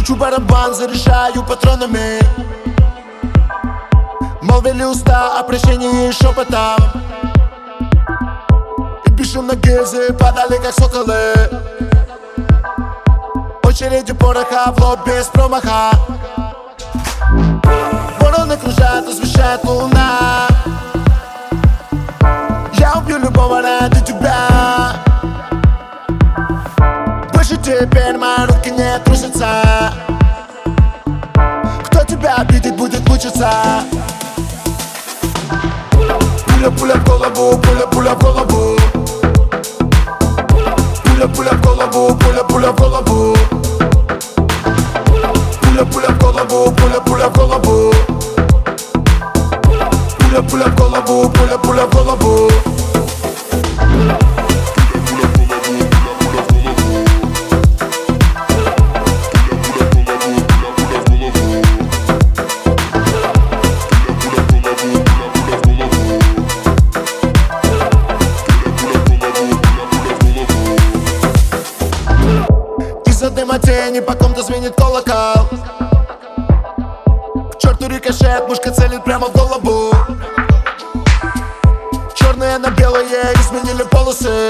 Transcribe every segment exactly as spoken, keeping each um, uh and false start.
Кручу барабан, заряжаю патронами. Молвили уста о прощении шепотом. И бесшумно гильзы падали, как соколы. Очереди пороха в лоб без промаха. Вороны кружат, освещает луна. Я убью любого ради тебя. Больше теперь мои руки не трусятся. Кто тебя обидит, будет мучиться. Пуля, пуля в голову, пуля, пуля в голову. Пуля, пуля в голову, пуля, пуля в голову. Пуля, пуля в голову, пуля, пуля в голову. Пуля, пуля в голову, пуля, пуля в голову. Из-за дыма тени по ком-то звенит колокол. К черту рикошет, мушка целит прямо в голову. Черные на белые изменили полосы.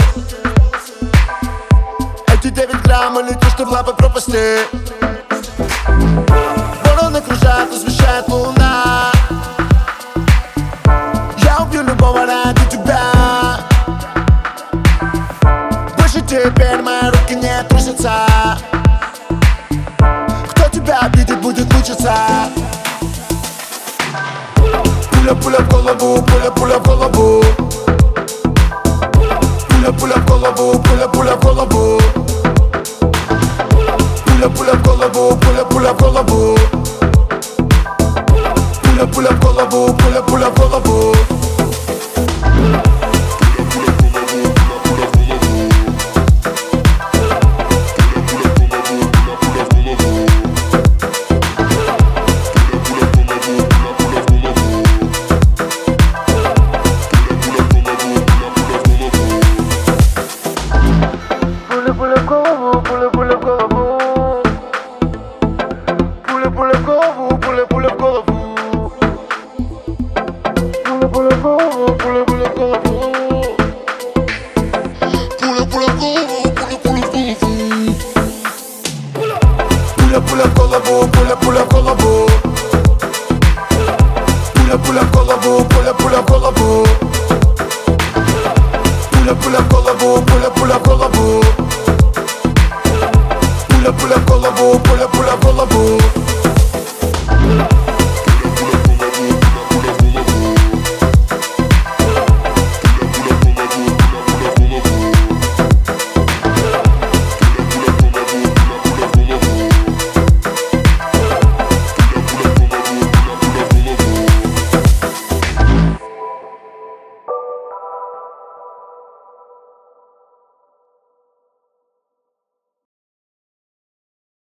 Эти девять грамм, и летишь ты в лапы пропасти. Вороны кружат, освещает луна. Я убью любого ради тебя. Больше теперь мои руки не трусятся. Кто тебя обидит, будет мучиться. Пуля, пуля в голову, пуля, пуля в голову. Пуля, пуля в голову, пуля, пуля в голову. Пуля, пуля в голову, пуля, пуля в голову. Пуля, пуля в голову, пуля, пуля в голову. Pull up, pull up, go, pull up, pull up, go.